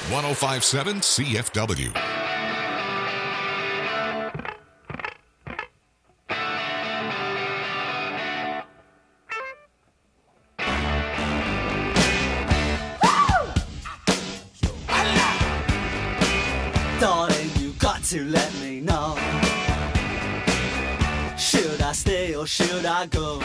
1057 CFW. Darling, you got to let me know. Should I stay or should I go?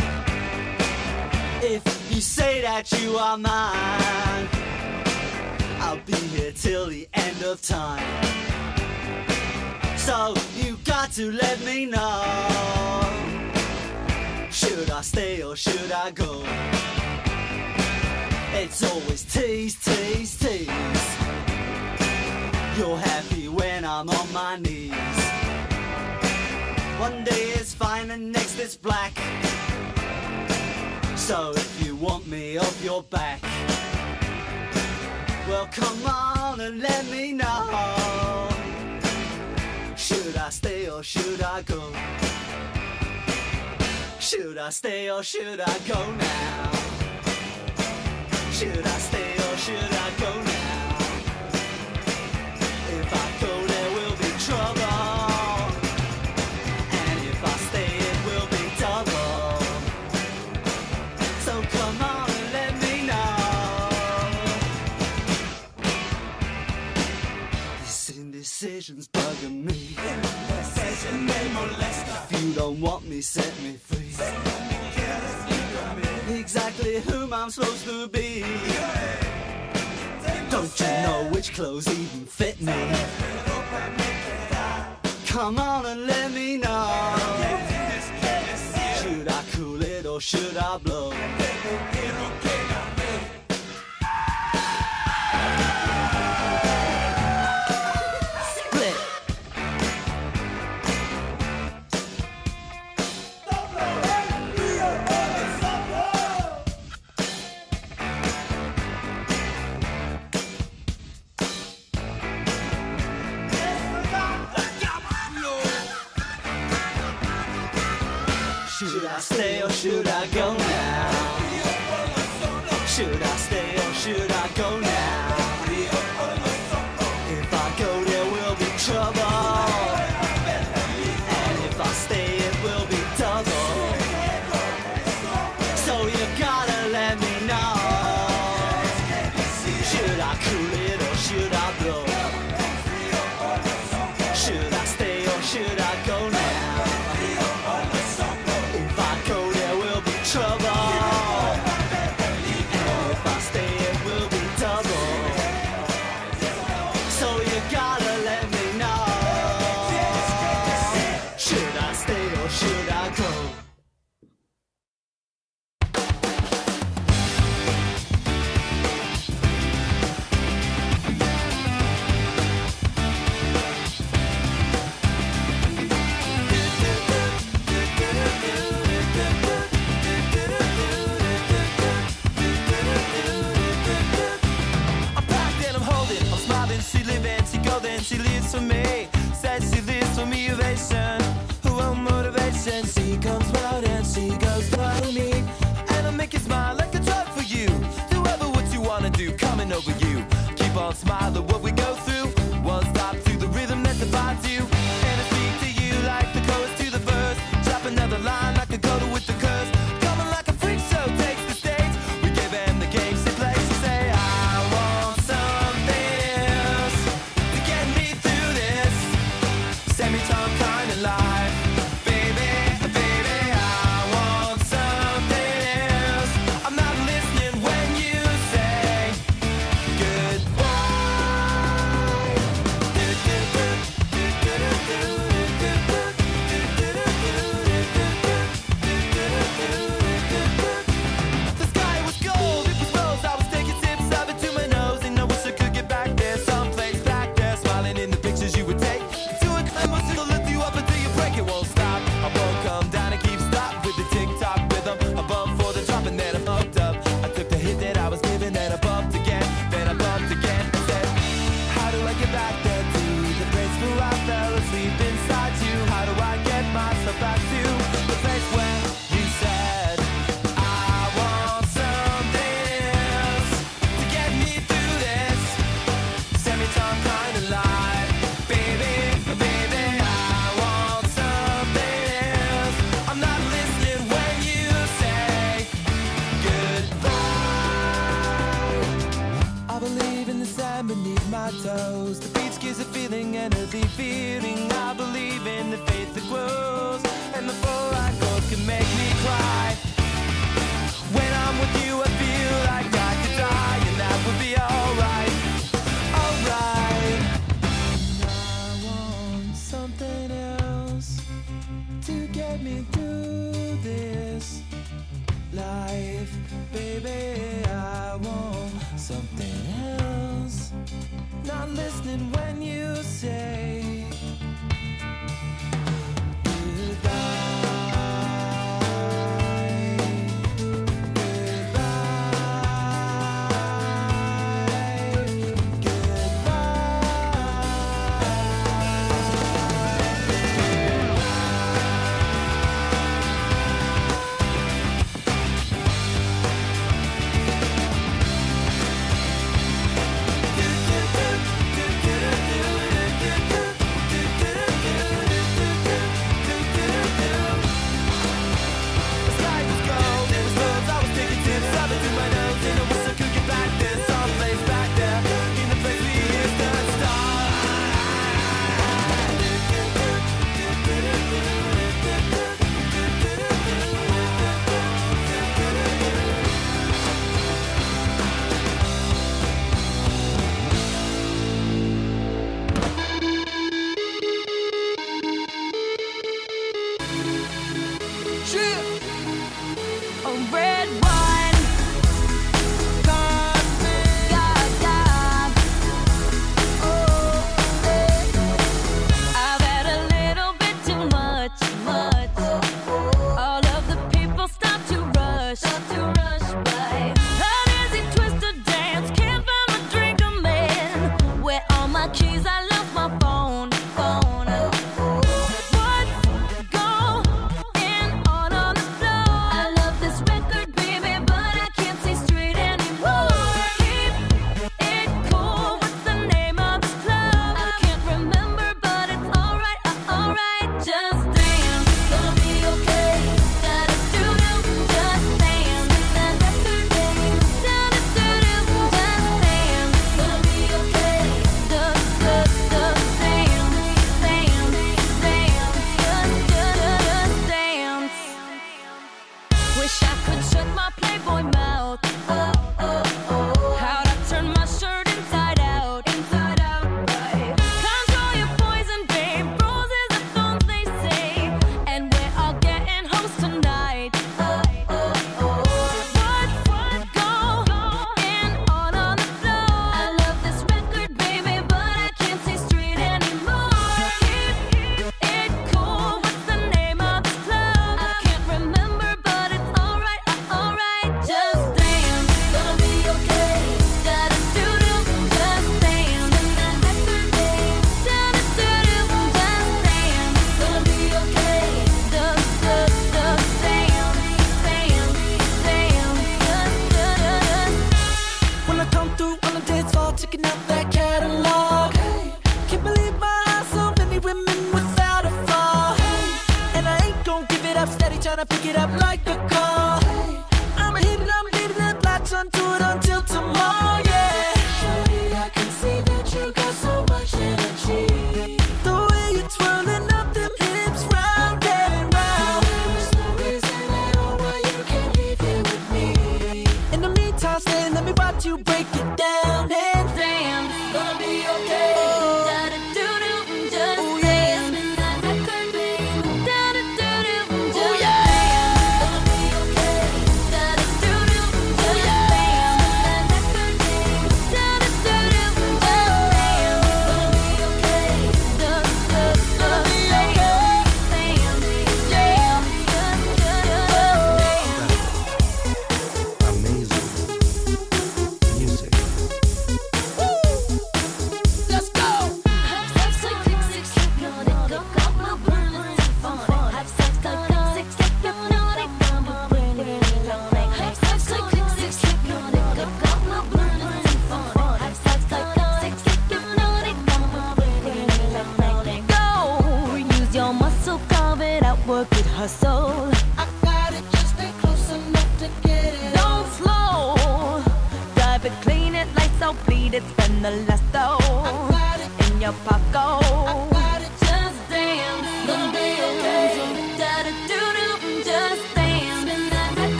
If you say that you are mine, I'll be here till the end of time. So you got to let me know. Should I stay or should I go? It's always tease, tease, tease. You're happy when I'm on my knees. One day it's fine and next it's black. So if you want me off your back, well come on and let me know. Should I stay or should I go? Should I stay or should I go now? Should I stay or should I go now? If I go there will be trouble, and if I stay it will be double. So come on and let me know. This indecision's bugging me. If you don't want me, set me free. Exactly whom I'm supposed to be. Don't you know which clothes even fit me? Come on and let me know. Should I cool it or should I blow? Split. Should I stay or should I go now? Should I stay or should I go now? If I go there will be trouble, and if I stay it will be double. So you gotta let me know. Should I cool it or should I blow? Should I stay or should I go now? Trouble, and if I stay it will be double. So you gotta let me know. Should I stay or should I go? She lives for me, says she lives for me, ovation. Who won't motivation? She comes round and she goes round to me, and I'll make you smile like a drug for you. Do ever what you wanna do, coming over you. Keep on smiling what we go through. One stop to the rhythm that divides you, and I speak to you like the chorus to the verse. Drop another line like a go with the curse. Coming like a freak show takes the stage. We give them the game she plays. She say I want something else to get me through this semi-tongue kind of life. Baby, baby, I want something else. I'm not listening when you say goodbye. me do this life, baby. I want something else. Not listening when you say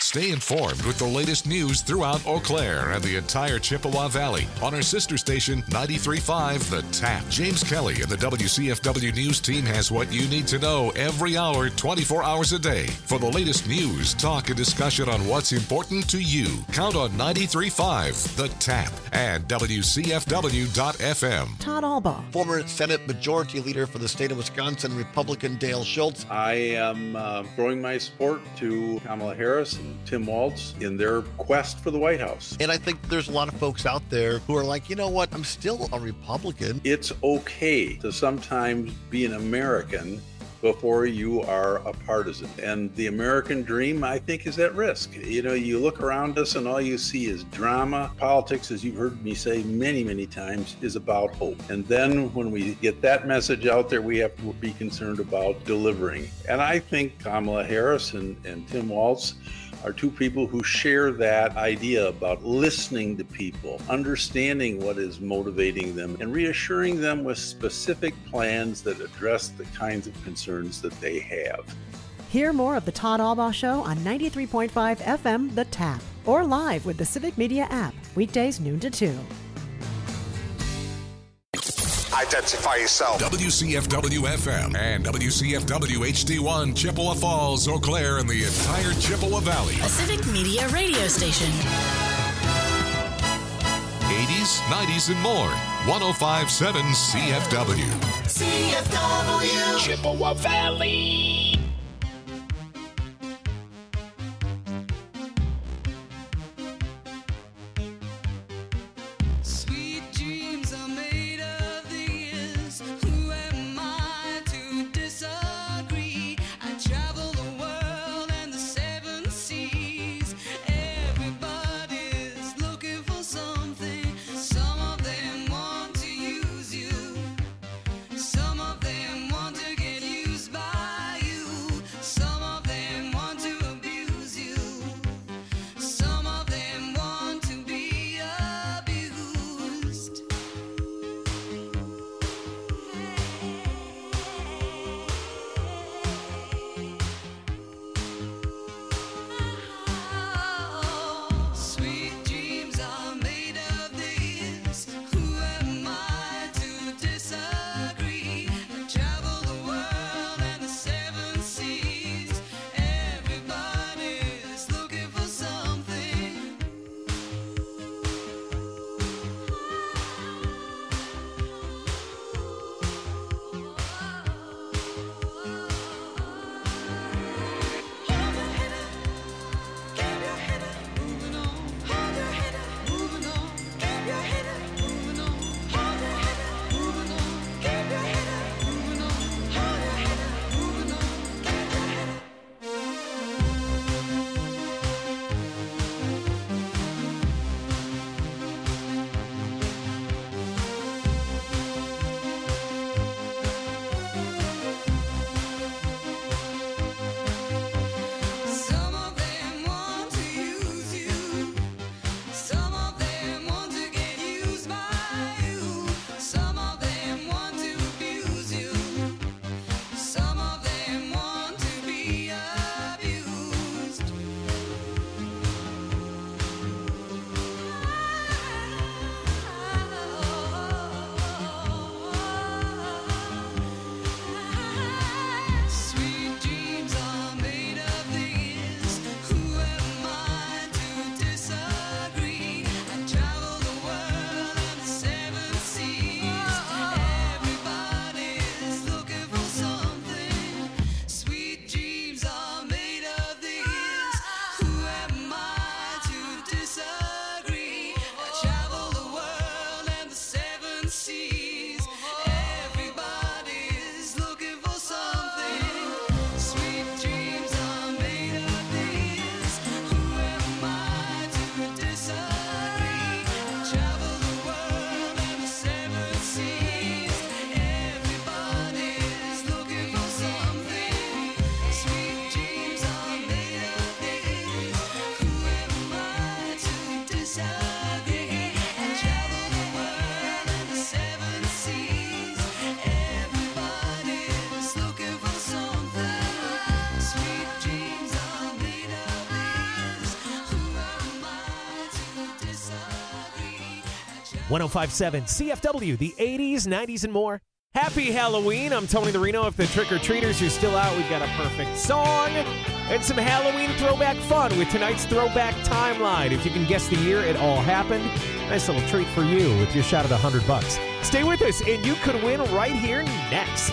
Stay informed with the latest news throughout Eau Claire and the entire Chippewa Valley on our sister station 93.5 The Tap. James Kelly and the WCFW News team has what you need to know every hour, 24 hours a day. For the latest news, talk, and discussion on what's important to you, count on 93.5 The Tap and WCFW.FM. Todd Albaugh. Former Senate Majority Leader for the state of Wisconsin, Republican Dale Schultz. I am throwing my support to Kamala Harris and Tim Walz in their quest for the White House. And I think there's a lot of folks out there who are like, you know what, I'm still a Republican. It's okay to sometimes be an American before you are a partisan. And the American dream, I think, is at risk. You know, you look around us and all you see is drama. Politics, as you've heard me say many, many times, is about hope. And then when we get that message out there, we have to be concerned about delivering. And I think Kamala Harris and Tim Walz are two people who share that idea about listening to people, understanding what is motivating them, and reassuring them with specific plans that address the kinds of concerns that they have. Hear more of the Todd Albaugh Show on 93.5 FM The Tap or live with the Civic Media app, weekdays noon to 2. Identify yourself. WCFW FM and WCFW HD1 Chippewa Falls, Eau Claire, and the entire Chippewa Valley. A Civic Media radio station. 80s, 90s, and more. 105.7 CFW. CFW. Chippewa Valley. Some of them want to get used by you. 105.7 CFW, the 80s, 90s, and more. Happy Halloween. I'm Tony the Reno. If the trick-or-treaters are still out, we've got a perfect song and some Halloween throwback fun with tonight's Throwback Timeline. If you can guess the year it all happened, nice little treat for you with your shot at $100. Stay with us, and you could win right here next.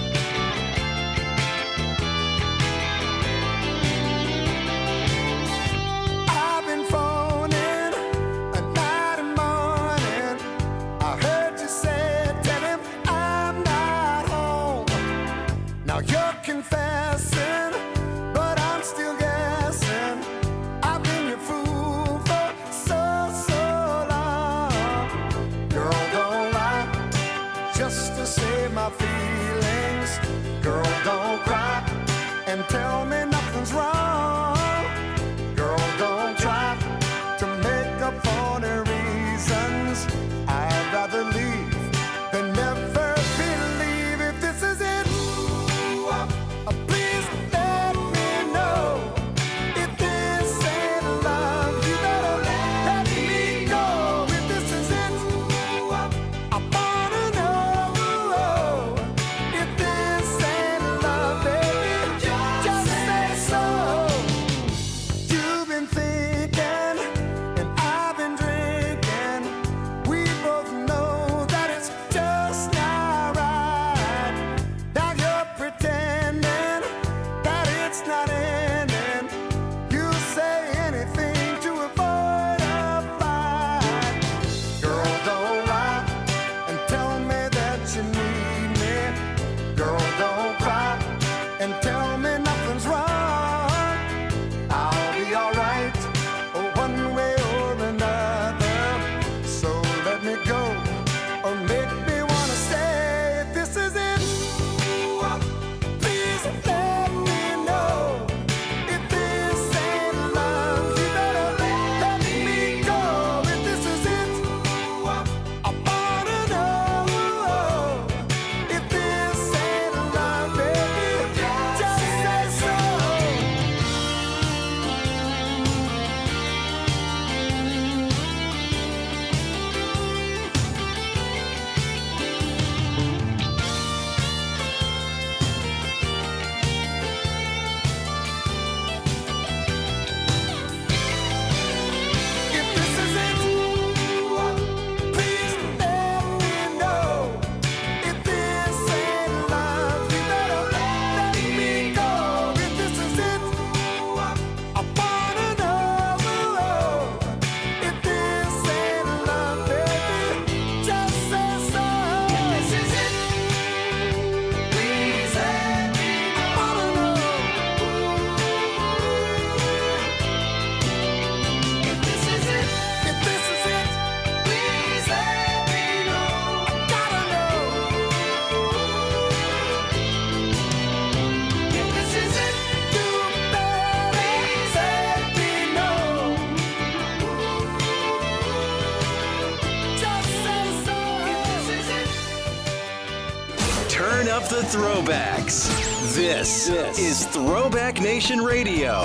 The throwbacks. This is Throwback Nation Radio.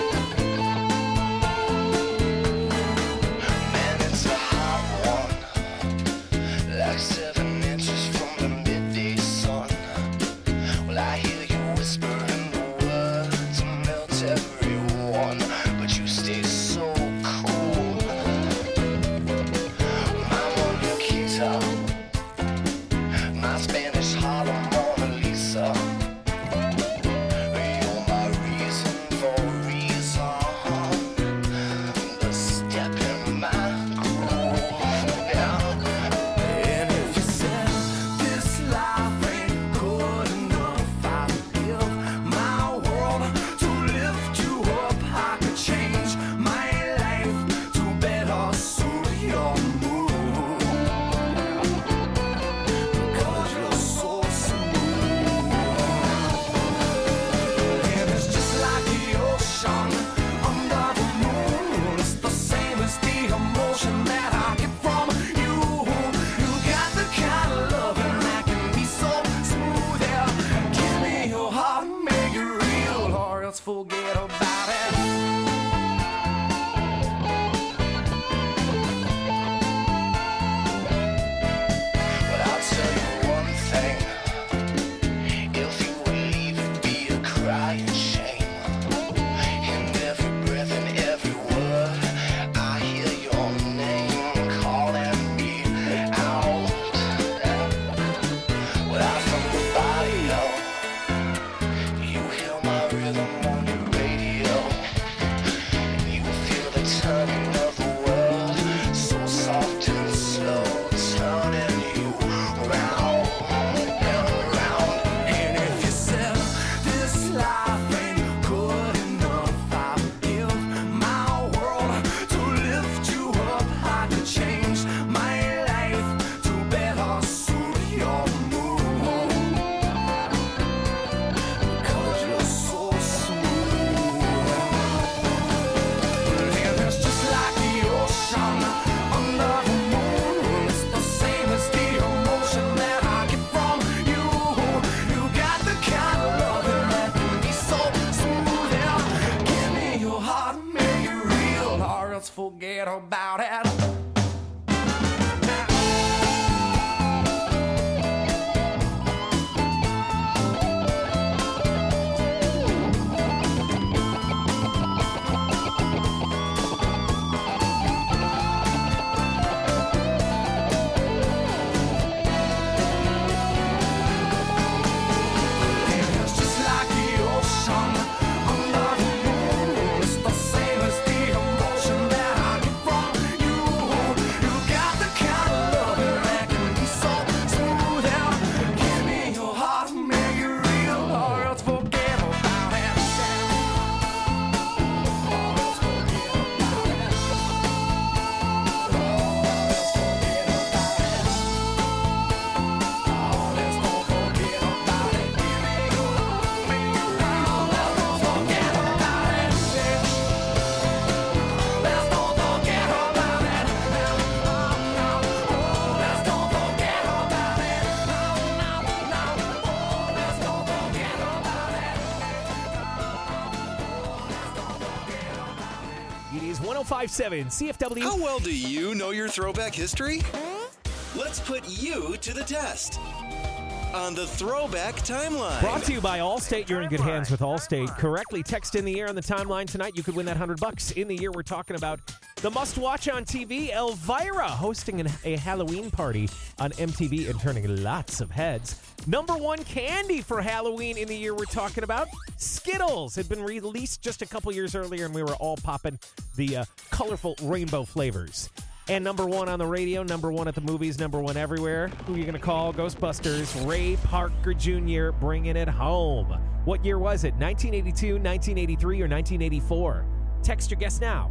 Man, it's a hot one, like 7 inches from the midday sun. Well, I hear you whispering the words to melt everyone, but you stay so cool. My Mona Quita, my Spanish Harlem. Forget about it. forget about it. It is 105.7 CFW. How well do you know your throwback history? Let's put you to the test on the Throwback Timeline. Brought to you by Allstate. You're in good hands with Allstate. Correctly text in the year on the timeline tonight. You could win that $100 in the year. We're talking about the must-watch on TV, Elvira, hosting a Halloween party on MTV and turning lots of heads. Number one candy for Halloween in the year we're talking about, Skittles, had been released just a couple years earlier, and we were all popping the colorful rainbow flavors. And number one on the radio, number one at the movies, number one everywhere. Who are you going to call? Ghostbusters, Ray Parker Jr. bringing it home. What year was it? 1982, 1983, or 1984? Text your guess now.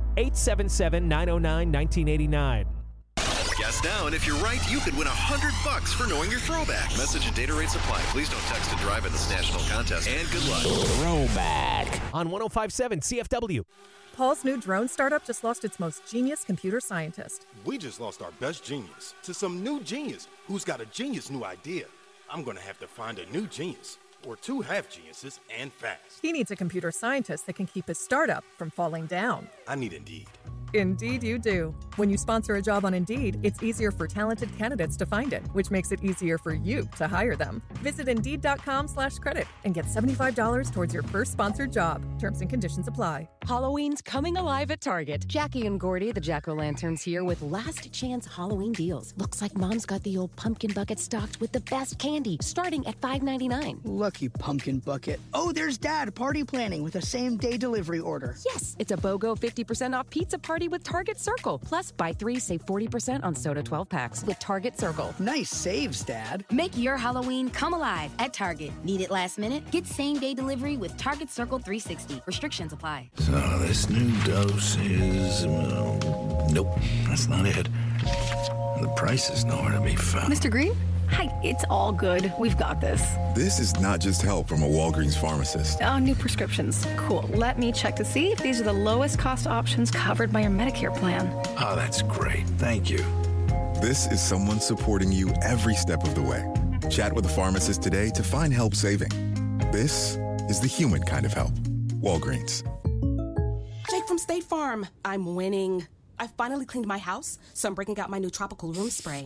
877-909-1989. Guess now, and if you're right, you could win $100 for knowing your throwback. Message and data rates apply. Please don't text to drive in this national contest. And good luck. Throwback on 105.7 CFW. Paul's new drone startup just lost its most genius computer scientist. We just lost our best genius to some new genius who's got a genius new idea. I'm going to have to find a new genius, or two half geniuses, and fast. He needs a computer scientist that can keep his startup from falling down. I need Indeed. Indeed you do. When you sponsor a job on Indeed, it's easier for talented candidates to find it, which makes it easier for you to hire them. Visit Indeed.com/credit and get $75 towards your first sponsored job. Terms and conditions apply. Halloween's coming alive at Target. Jackie and Gordy, the Jack-O-Lanterns, here with last chance Halloween deals. Looks like Mom's got the old pumpkin bucket stocked with the best candy, starting at $5.99. Lucky pumpkin bucket. Oh, there's Dad party planning with a same-day delivery order. Yes, it's a BOGO 50% off pizza party with Target Circle. Plus, buy 3, save 40% on soda 12-packs with Target Circle. Nice saves, Dad. Make your Halloween come alive at Target. Need it last minute? Get same-day delivery with Target Circle 360. Restrictions apply. So this new dose is... nope, that's not it. The price is nowhere to be found. Mr. Green? Hi, it's all good. We've got this. This is not just help from a Walgreens pharmacist. Oh, new prescriptions. Cool. Let me check to see if these are the lowest cost options covered by your Medicare plan. Oh, that's great. Thank you. This is someone supporting you every step of the way. Chat with a pharmacist today to find help saving. This is the human kind of help. Walgreens. Jake from State Farm. I'm winning. I finally cleaned my house, so I'm breaking out my new tropical room spray.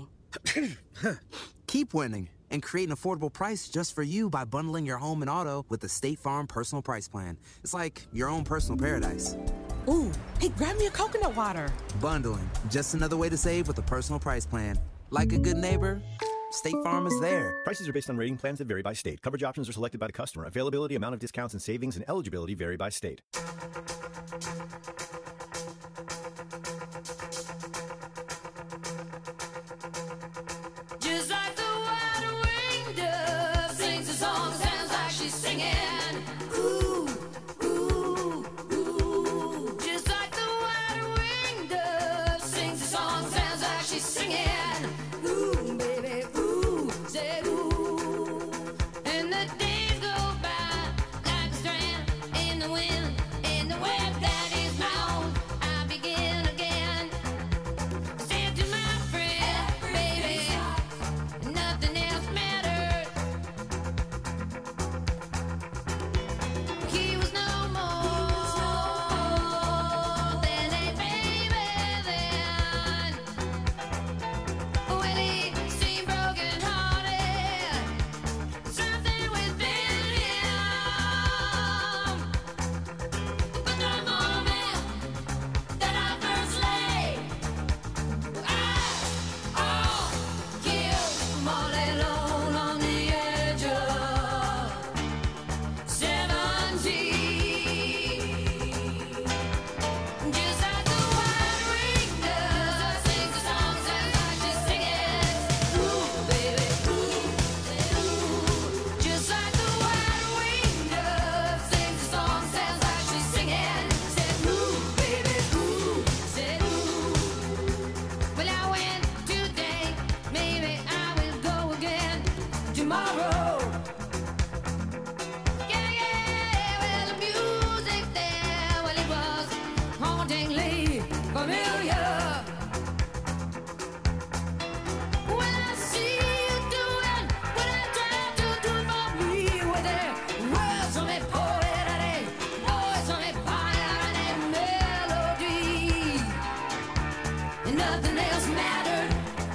Keep winning and create an affordable price just for you by bundling your home and auto with the State Farm Personal Price Plan. It's like your own personal paradise. Ooh, hey, grab me a coconut water. Bundling, just another way to save with a personal price plan. Like a good neighbor, State Farm is there. Prices are based on rating plans that vary by state. Coverage options are selected by the customer. Availability, amount of discounts and savings, and eligibility vary by state. Just like the wide-winged dove sings a song, sounds like she's singing. Ooh, ooh, ooh. Just like the wide-winged dove sings a song, sounds like she's singing. Ooh, baby, ooh, say ooh. And the days go by like a strand in the wind, in the web that is. tomorrow. Yeah, well, the music there, well, it was hauntingly familiar. When I see you doing what I tried to do for me, with their words on it, poet, and a voice on it, fire, and a melody, and nothing else mattered.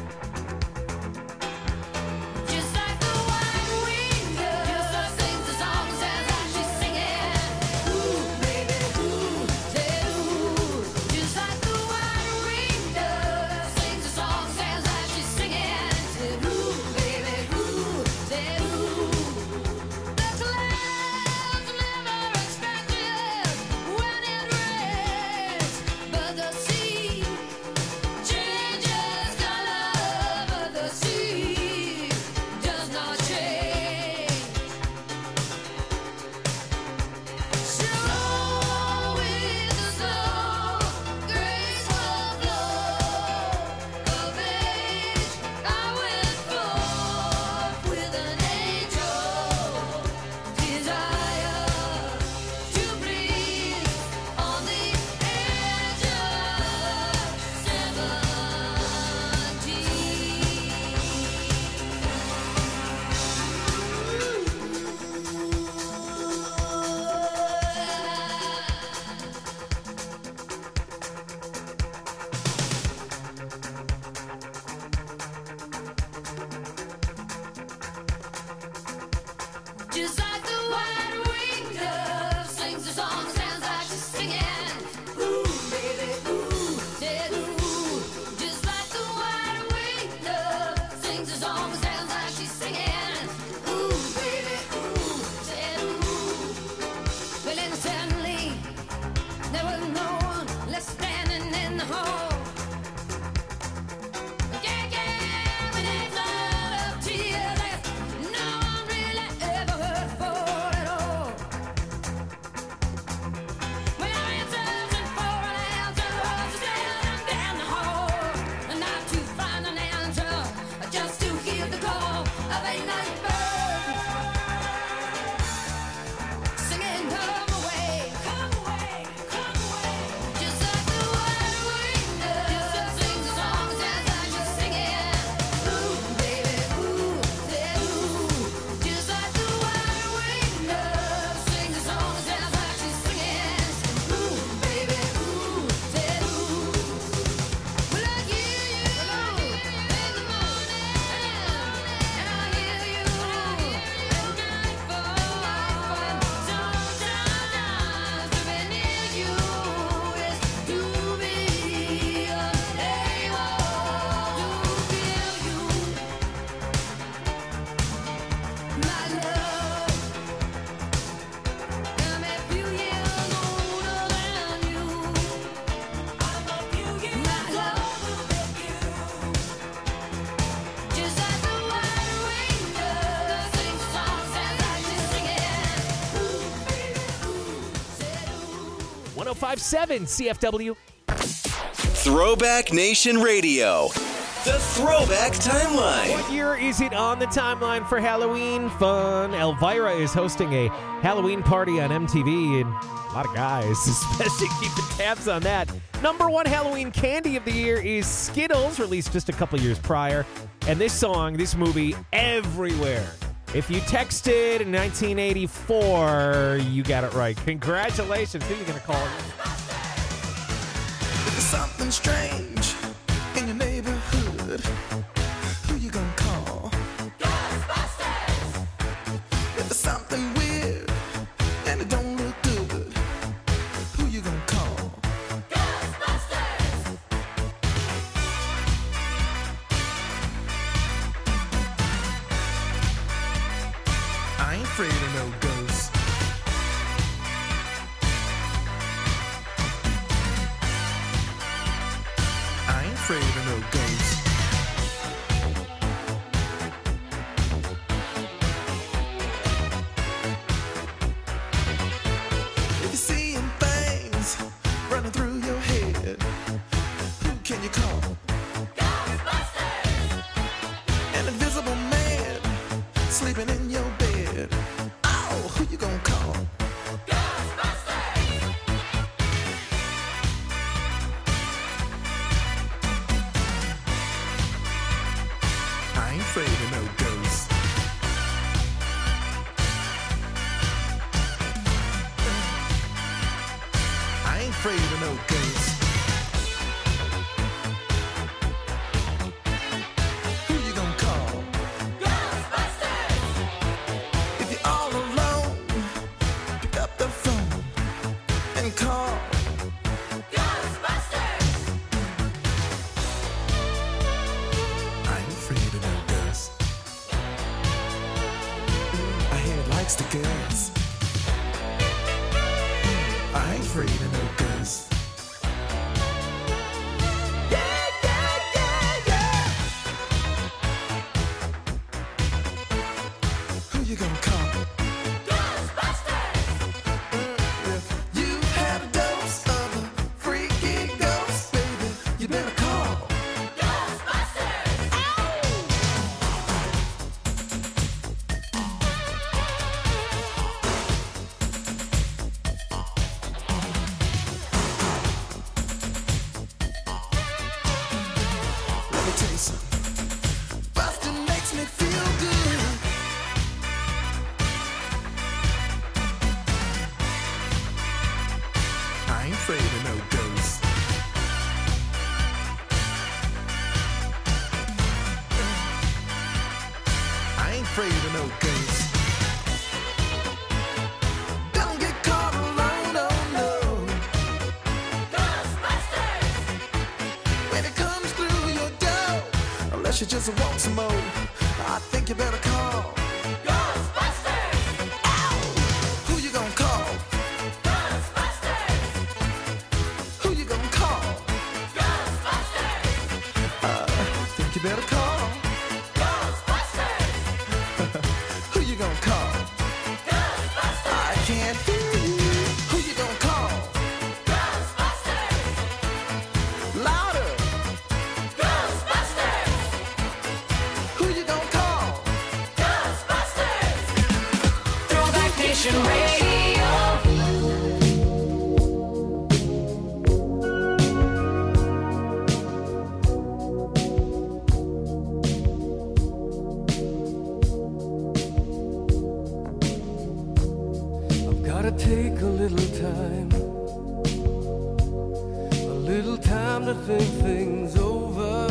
Just like the white wind just sings the songs as she's singing. Ooh, baby, ooh, say ooh. Just like the white wind sings the songs as she's singing. Say ooh, baby, ooh, say ooh. The clouds never expected when it rains, but the sea changes color, but the sea does not change. Slow with the slow, graceful flow of age, I went forth with an angel desire to breathe on the edge of 17. Just like the white winged dove sings the song, sounds like she's singing. Ooh, baby, ooh, said ooh. Just like the white winged dove sings the song, sounds like she's singing. Ooh, baby, ooh, said ooh. Well, then suddenly there was no one left standing in the hall. Yeah, with a flood of tears that no one really ever heard for at all. When I ran searching for an answer, staring down the hall, and not to find an answer, just to hear the call of a night bird singing, come away, come away, come away. Just like the white wind just sings the songs as I just singing. Ooh, baby, ooh, say ooh. Just like the white wind sings the songs as I just singing. Ooh, baby, ooh, say ooh. Well, I hear you in the morning, and I hear you at nightfall. Sometimes to be near you is to be unable to feel you, my love. I'm a few years older than you. I'm a few years older than you. Just like the white wind sings the songs as I just singing. Ooh, baby, ooh, said ooh. 1057 CFW. Throwback Nation Radio. The Throwback Timeline. What year is it on the timeline for Halloween fun? Elvira is hosting a Halloween party on MTV, and a lot of guys, especially keeping tabs on that. Number one Halloween candy of the year is Skittles, released just a couple years prior. And this song, this movie, everywhere. If you texted in 1984, you got it right. Congratulations. Who are you going to call? If there's something strange in your neighborhood, who you gonna call? Ghostbusters! If there's something weird and it don't look good, who you gonna call? Ghostbusters! I ain't afraid of no ghosts. I ain't afraid of no ghosts. If you're seeing things running through your head, who can you call? Ghostbusters! An invisible man sleeping in your bed. Oh, who you gonna call? I ain't afraid of no ghosts. I ain't afraid of no ghosts. Who you gonna call? Ghostbusters! If you're all alone, pick up the phone and call Ghostbusters! I ain't afraid of no ghosts. I hear it likes the girls. I ain't afraid of no ghosts. Yeah, yeah, yeah, yeah. Who you gonna call? Ghostbusters! If you had a dose of a freaky ghost, baby, you better call Ghostbusters! Let me tell you something. Bustin' makes me feel good. I ain't afraid of no ghosts. I ain't afraid of no ghosts. Don't get caught alone, oh no. Ghostbusters! When it comes through your door, unless you just want some more, I think you better call Ghostbusters! Ow! Who you gonna call? Ghostbusters! Who you gonna call? Ghostbusters! I think you better call Ghostbusters! Who you gonna call? Ghostbusters! I can't hear you. Who you gonna call? Ghostbusters! Louder! Ghostbusters! Who you gonna call? Ghostbusters! Throwback Nation Radio. I've gotta take a little time to think things over.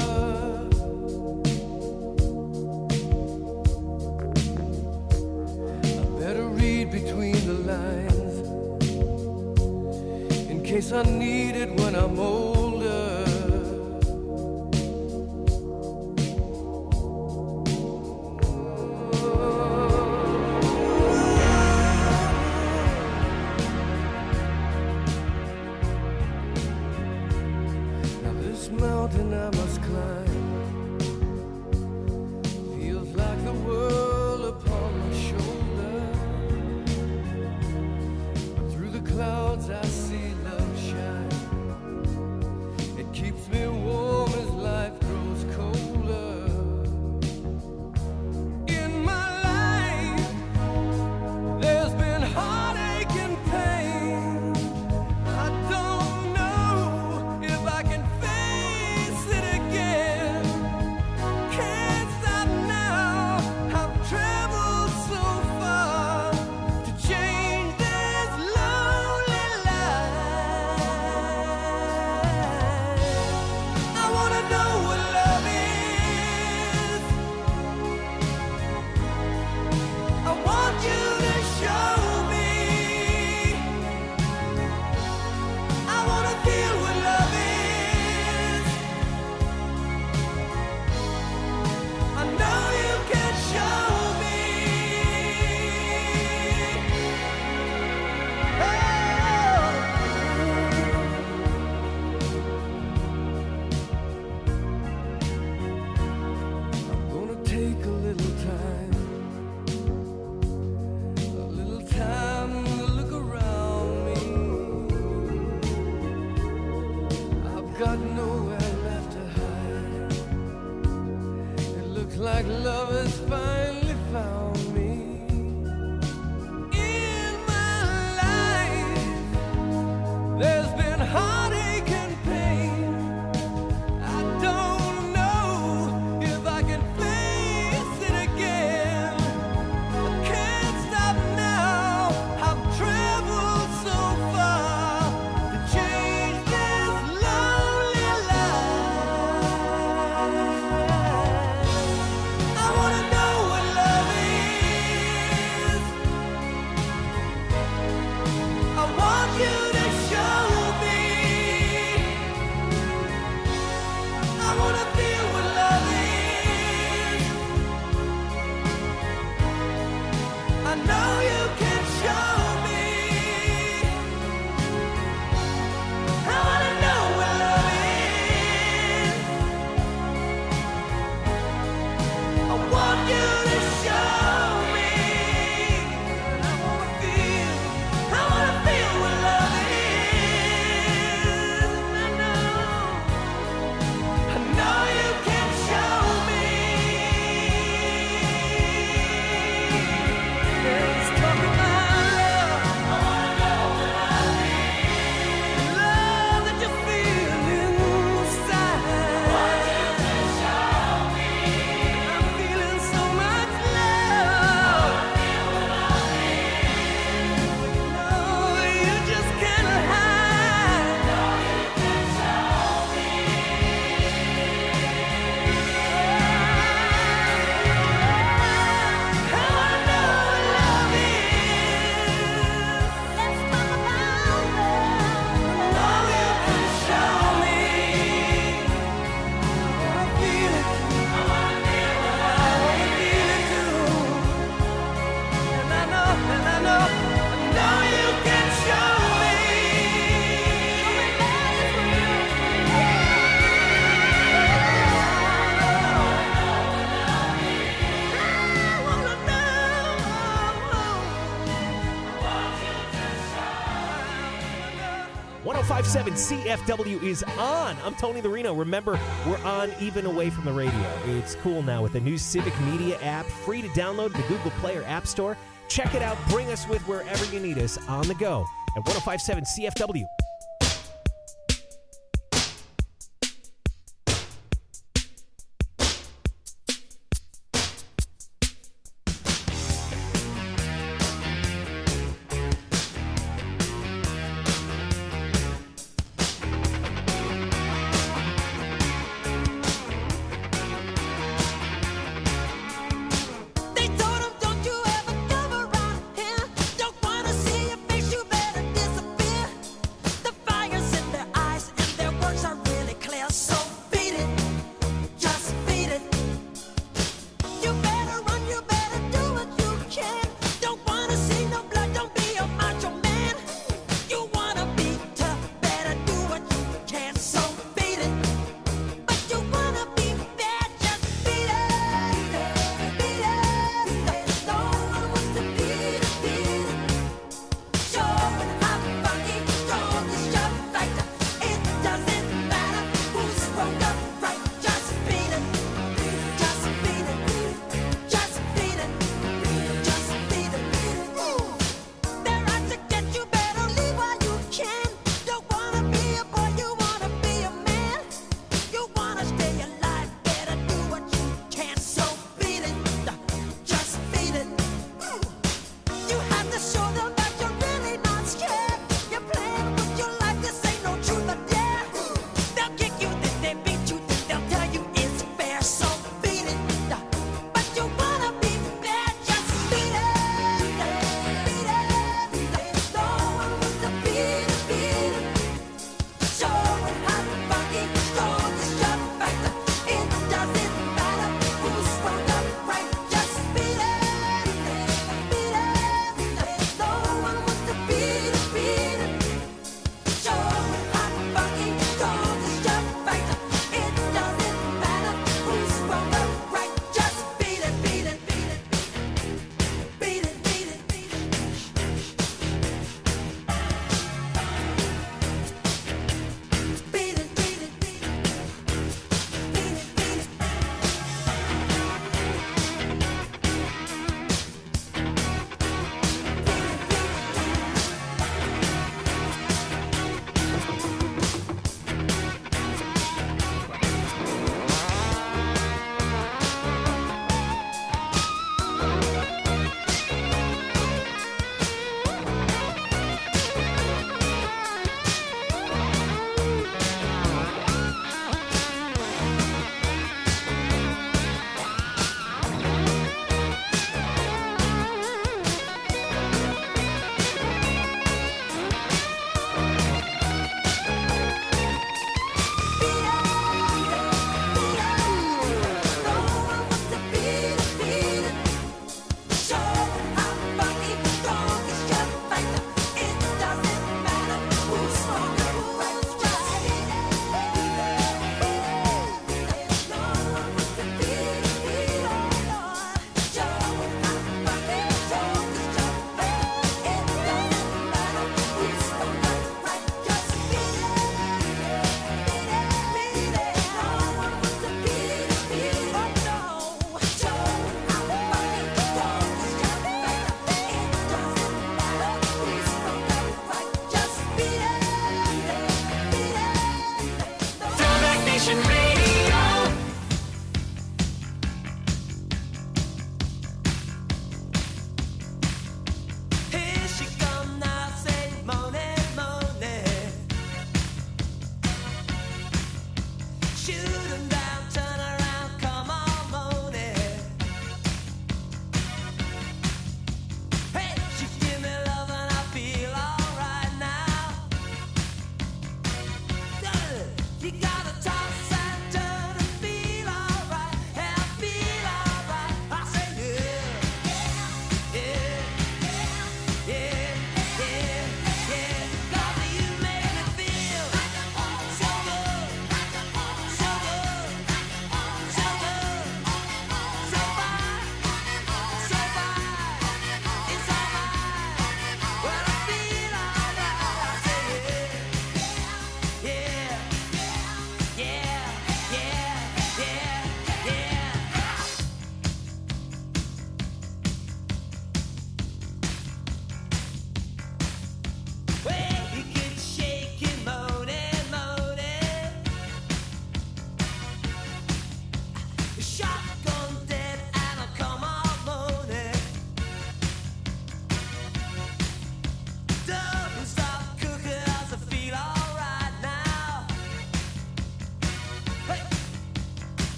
I better read between the lines in case I need it when I'm older. Mountain I must climb feels like the world upon my shoulder. Through the clouds I see love shine. 105.7 CFW is on. I'm Tony the Reno. Remember, we're on even away from the radio. It's cool now with the new Civic Media app, free to download the Google Play or App Store. Check it out. Bring us with wherever you need us on the go at 105.7 CFW. They told him, don't you ever come around here. Don't wanna see your face, you better disappear. The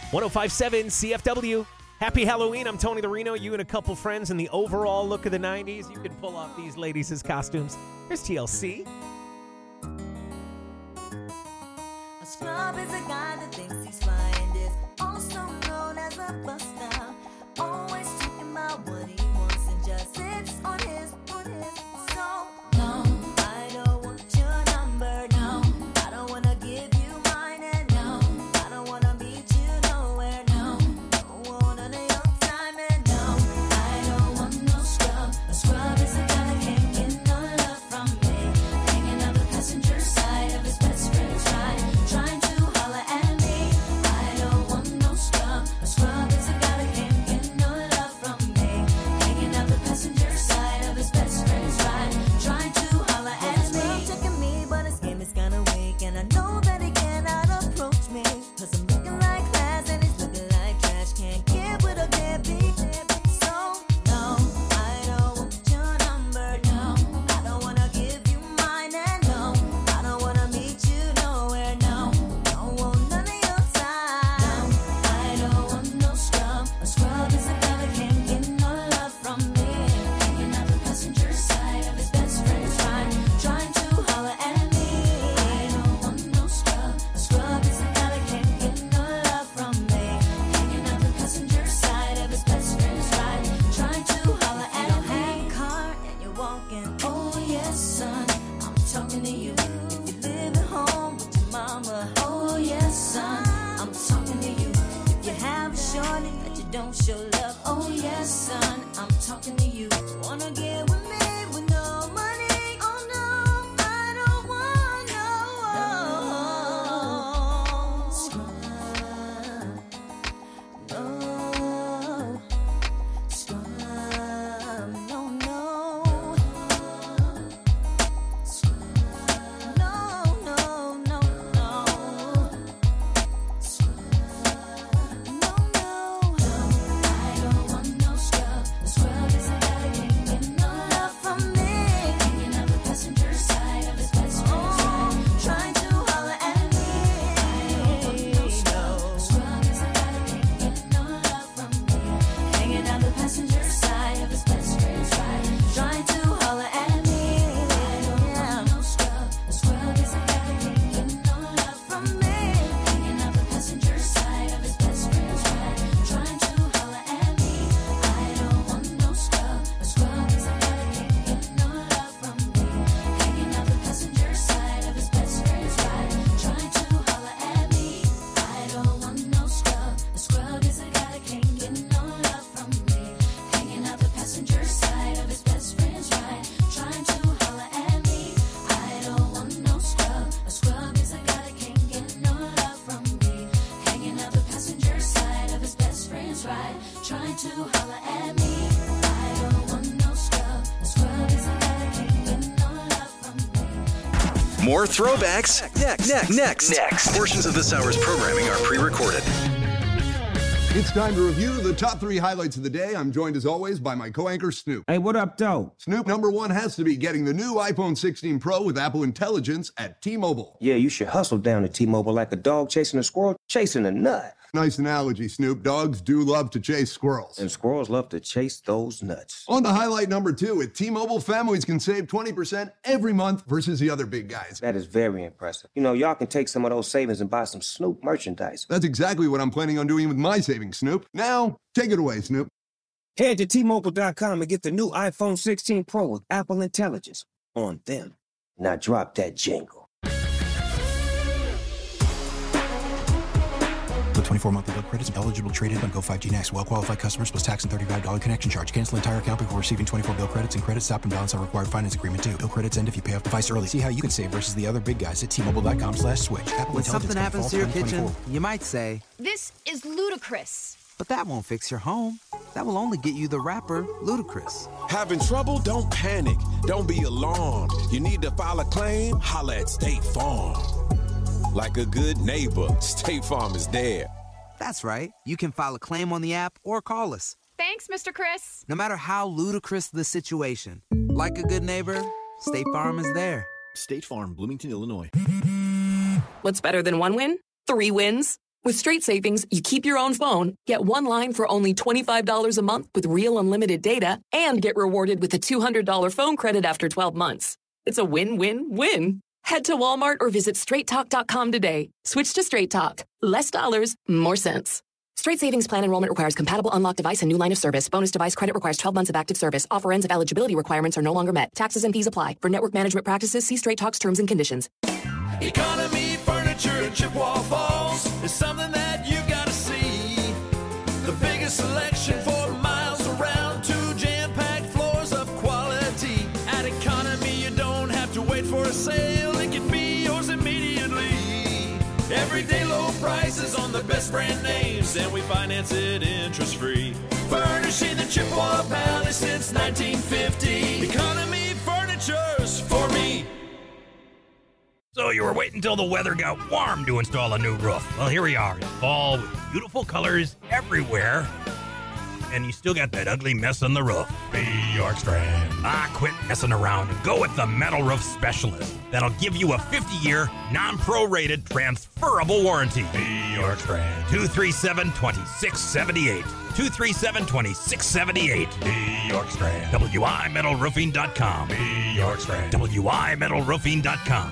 105.7 CFW. Happy Halloween. I'm Tony the Reno. You and a couple friends in the overall look of the 90s. You can pull off these ladies as costumes. Here's TLC. A scrub is a guy that thinks he's flying this, also known as a buster. Always talking about what he wants and just sits on his so. No, I don't want your number. No, I don't wanna give you mine. And no, I don't wanna meet you nowhere. No, don't want none of your time. And no, I don't want no scrub. A scrub is a guy that can't get no love from me. Hanging out the passenger side of his best friend's ride, trying to holler at me. I don't want no scrub. A scrub is a guy that can't get no love from me. Hanging out the passenger side of his best friend's ride, trying to holler at me. He's checking me, but his game is kinda weak, and I know that he cannot approach me, 'cause I'm looking like class and he's looking like trash. Can't get with a deadbeat. So no, I don't want your number. No, I don't wanna give you mine. And no, I don't wanna meet you nowhere. No, don't want none of your time. I don't want no scrub. A scrub is a guy that can't get no love from me. Hanging out the passenger side of his best friend's ride, trying to holler at me. I don't want no scrub. A scrub is a guy that can't get no love from me. Hanging out the passenger side of his best friend's ride, trying to holler at me. You don't have a car and you're walking. Oh yes, son, I'm talking to you. If you live at home with your mama. Oh yes, son, I'm talking to you. If you have a shorty that you don't show love. Oh yes, son, I'm talking to you. Wanna get with me with no money? Oh no, I don't want no scrub. No scrub. No, no. Scrub. No, no, no, no. I don't want no scrub. A scrub is a guy that can't get no love from me. Hanging out the passenger side of his best friend's ride, trying to holler at me. I don't want no scrub. A scrub is a guy that can't get no love from me. Hanging out the passenger side of his best friend's ride, trying to holler at me. I don't want no scrub. A scrub is a guy that can't get no love from me. Hanging out the passenger side of his best friend's ride, trying to holler at me. I don't want no scrub. A scrub is a guy that can't get no love from me. Hanging out the passenger side of his best friend's ride, trying to holler at me. I don't want no scrub. A scrub is a guy that can't get no love from me. Hanging out the passenger side of his best friend's ride, trying to holler at me. I don't want no scrub. A scrub is a guy that can't get no love from me. Hanging out the passenger side of his best friend's ride, trying to holler at me. I don't want no scrub. A scrub is a guy that can't get no love from me. More throwbacks next. Portions of this hour's programming are pre-recorded. It's time to review the top 3 highlights of the day. I'm joined as always by my co-anchor Snoop. Hey, what up, though? Snoop, number 1 has to be getting the new iPhone 16 Pro with Apple Intelligence at T-Mobile. Yeah, you should hustle down to T-Mobile like a dog chasing a squirrel, chasing a nut. Nice analogy, Snoop. Dogs do love to chase squirrels. And squirrels love to chase those nuts. On to highlight number 2, at T-Mobile, families can save 20% every month versus the other big guys. That is very impressive. You know, y'all can take some of those savings and buy some Snoop merchandise. That's exactly what I'm planning on doing with my savings, Snoop. Now, take it away, Snoop. Head to T-Mobile.com and get the new iPhone 16 Pro with Apple Intelligence on them. Now drop that jingle. With 24 monthly bill credits, eligible trade-in on Go 5G Next. Well-qualified customers plus tax and $35 connection charge. Cancel entire account before receiving 24 bill credits, and credit stop and balance on required finance agreement too. Bill credits end if you pay off device early. See how you can save versus the other big guys at T-Mobile.com/switch. When something happens to your kitchen, you might say, "This is ludicrous." but that won't fix your home. That will only get you the rapper, Ludacris. Having trouble? Don't panic. Don't be alarmed. You need to file a claim? Holla at State Farm. Like a good neighbor, State Farm is there. That's right. You can file a claim on the app or call us. Thanks, Mr. Chris. No matter how ludicrous the situation, like a good neighbor, State Farm is there. State Farm, Bloomington, Illinois. What's better than one win? 3 wins? With Straight Savings, you keep your own phone, get one line for only $25 a month with real unlimited data, and get rewarded with a $200 phone credit after 12 months. It's a win-win-win. Head to Walmart or visit straighttalk.com today. Switch to Straight Talk. Less dollars, more sense. Straight Savings Plan enrollment requires compatible unlocked device and new line of service. Bonus device credit requires 12 months of active service. Offer ends if eligibility requirements are no longer met. Taxes and fees apply. For network management practices, see Straight Talk's terms and conditions. Economy Furniture in Chippewa Falls is something that you've got to see. The biggest selection for miles around, 2 jam-packed floors of quality. At Economy, you don't have to wait for a sale. It can be yours immediately. Everyday low prices on the best brand names, and we finance it interest-free. Furnishing the Chippewa Valley since 1950. Economy Furniture's for me. So you were waiting until the weather got warm to install a new roof. Well, here we are in fall with beautiful colors everywhere. And you still got that ugly mess on the roof. Be York Strand. Quit messing around and go with the Metal Roof Specialist. That'll give you a 50-year, non-prorated, transferable warranty. Be York Strand. 237-2678. 237-2678. Be York Strand. WIMetalroofing.com. Be York Strand. WIMetalroofing.com.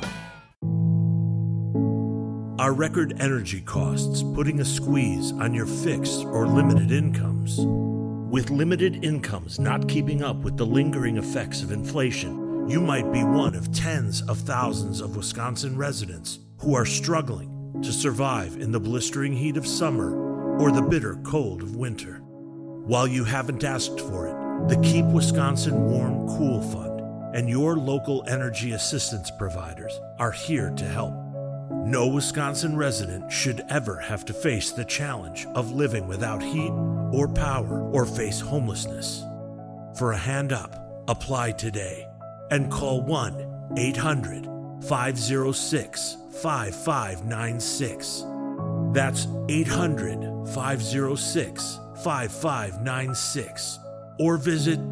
Are record energy costs putting a squeeze on your fixed or limited incomes? With limited incomes not keeping up with the lingering effects of inflation, you might be one of tens of thousands of Wisconsin residents who are struggling to survive in the blistering heat of summer or the bitter cold of winter. While you haven't asked for it, the Keep Wisconsin Warm Cool Fund and your local energy assistance providers are here to help. No Wisconsin resident should ever have to face the challenge of living without heat or power or face homelessness. For a hand up, apply today and call 1-800-506-5596. That's 800-506-5596. Or visit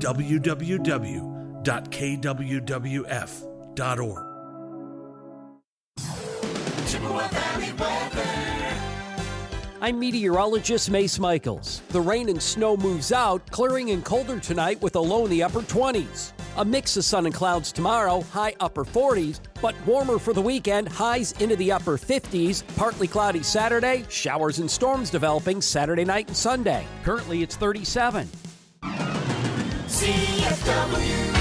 www.kwwf.org. I'm meteorologist Mace Michaels. The rain and snow moves out, clearing and colder tonight with a low in the upper 20s. A mix of sun and clouds tomorrow, high upper 40s, but warmer for the weekend, highs into the upper 50s. Partly cloudy Saturday, showers and storms developing Saturday night and Sunday. Currently it's 37. CFW.